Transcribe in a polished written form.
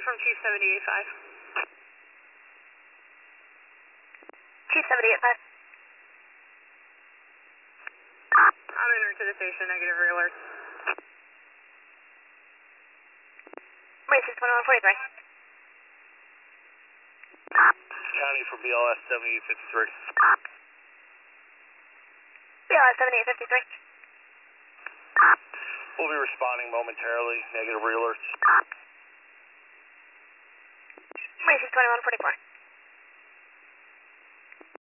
from Chief 785. Chief 785. I'm en route to the station, negative realert. Wait, 62143. County for BLS 7853. BLS 7853. We'll be responding momentarily, negative realert. Wait, 62144.